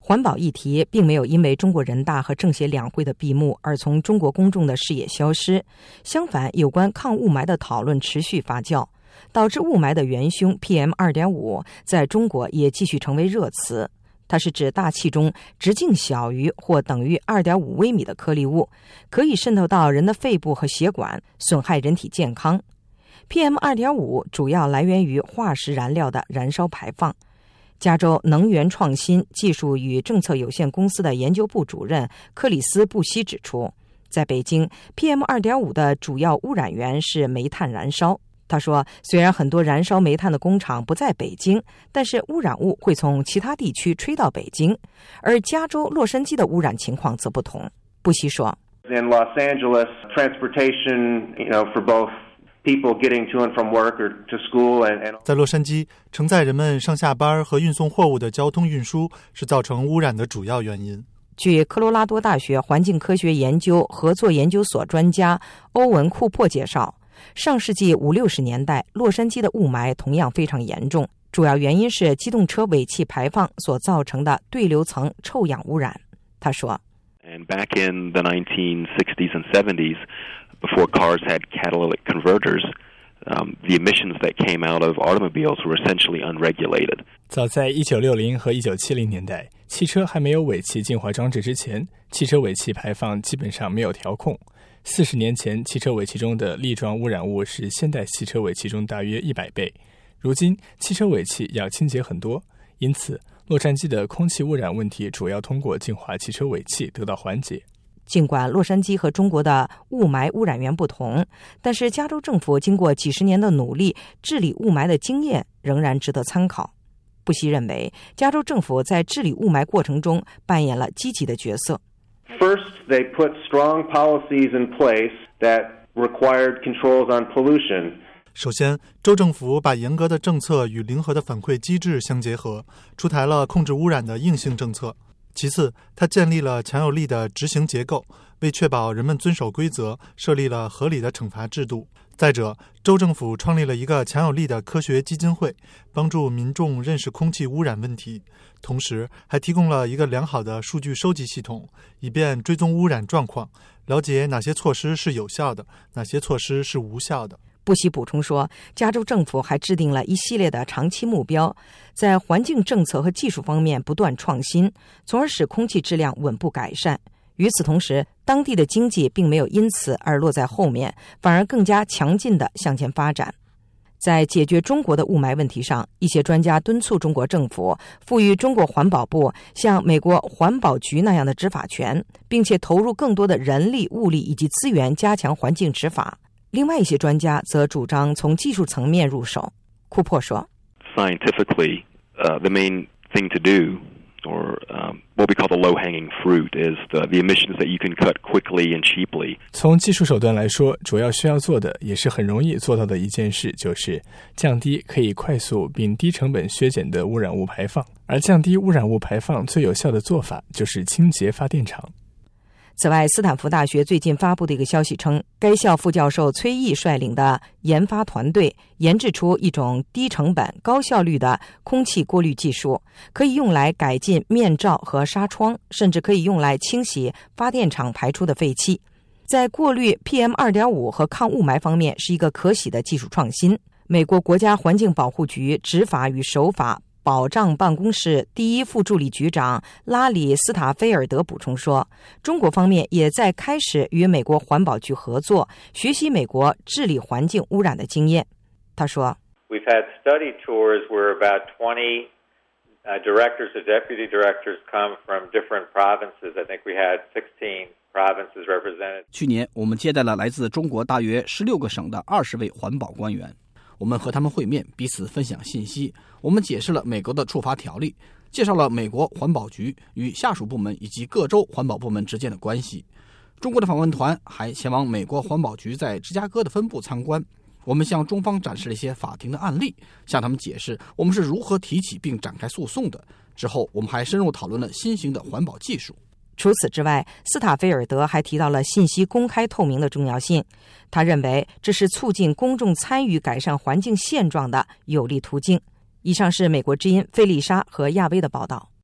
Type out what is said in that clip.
环保议题并没有因为中国人大和政协两会的闭幕而从中国公众的视野消失，相反，有关抗雾霾的讨论持续发酵，导致雾霾的元凶 PM2.5 在中国也继续成为热词。它是指大气中直径小于或等于 2.5 微米的颗粒物，可以渗透到人的肺部和血管，损害人体健康。PM2.5 主要来源于化石燃料的燃烧排放。加州能源创新技术与政策有限公司的研究部主任克里斯·布希指出，在北京 PM2.5 的主要污染源是煤炭燃烧。他说，虽然很多燃烧煤炭的工厂不在北京，但是污染物会从其他地区吹到北京，而加州洛杉矶的污染情况则不同。布希说， In Los Angeles, transportation, for both people getting to and from work or to school and 在洛杉矶，承载人们上下班和运送货物的交通运输是造成污染的主要原因。 据科罗拉多大学环境科学研究合作研究所专家欧文·库珀介绍，上世纪50、60年代，洛杉矶的雾霾同样非常严重，主要原因是机动车尾气排放所造成的对流层臭氧污染。他说 And back in the 1960s and 70s, before cars had catalytic converters, the emissions that came out of automobiles were essentially unregulated. 早在1960和1970年代，汽车还没有尾气净化装置之前，汽车尾气排放基本上没有调控。40年前，汽车尾气中的粒状污染物是现代汽车尾气中大约100倍。如今，汽车尾气要清洁很多，因此洛杉矶的空气污染问题主要通过净化汽车尾气得到缓解。 尽管洛杉矶和中国的雾霾污染源不同，但是加州政府经过几十年的努力治理雾霾的经验仍然值得参考。布希认为，加州政府在治理雾霾过程中扮演了积极的角色。 First, they put strong policies in place that required controls on pollution. 首先，州政府把严格的政策与灵活的反馈机制相结合，出台了控制污染的硬性政策。其次，它建立了强有力的执行结构，为确保人们遵守规则，设立了合理的惩罚制度。再者，州政府创立了一个强有力的科学基金会，帮助民众认识空气污染问题，同时还提供了一个良好的数据收集系统，以便追踪污染状况，了解哪些措施是有效的，哪些措施是无效的。 布希补充说，加州政府还制定了一系列的长期目标，在环境政策和技术方面不断创新，从而使空气质量稳步改善。与此同时，当地的经济并没有因此而落在后面，反而更加强劲地向前发展。在解决中国的雾霾问题上，一些专家敦促中国政府赋予中国环保部像美国环保局那样的执法权，并且投入更多的人力、物力以及资源加强环境执法。另外一些专家则主张从技术层面入手。库珀说 Scientifically, the main thing to do, or what we call the low-hanging fruit, is the emissions that you can cut quickly and cheaply. 从技术手段来说，主要需要做的也是很容易做到的一件事，就是降低可以快速并低成本削减的污染物排放。而降低污染物排放最有效的做法就是清洁发电厂。 此外，斯坦福大学最近发布的一个消息称，该校副教授崔毅率领的研发团队研制出一种低成本、高效率的空气过滤技术，可以用来改进面罩和纱窗，甚至可以用来清洗发电厂排出的废气。在过滤 PM2.5 和抗雾霾方面是一个可喜的技术创新。美国国家环境保护局执法与守法保障办公室第一副助理局长拉里·斯塔菲尔德补充说，中国方面也在开始与美国环保局合作，学习美国治理环境污染的经验。他说 We've had study tours where about 20 directors or deputy directors come from different provinces. I think we had 16 provinces represented. 去年我们接待了来自中国大约16个省的20位环保官员，我们和他们会面，彼此分享信息。我们解释了美国的处罚条例，介绍了美国环保局与下属部门以及各州环保部门之间的关系。中国的访问团还前往美国环保局在芝加哥的分部参观。我们向中方展示了一些法庭的案例，向他们解释我们是如何提起并展开诉讼的。之后，我们还深入讨论了新型的环保技术。 除此之外，斯塔菲尔德还提到了信息公开透明的重要性。他认为这是促进公众参与改善环境现状的有力途径。以上是美国之音费丽莎和亚威的报道。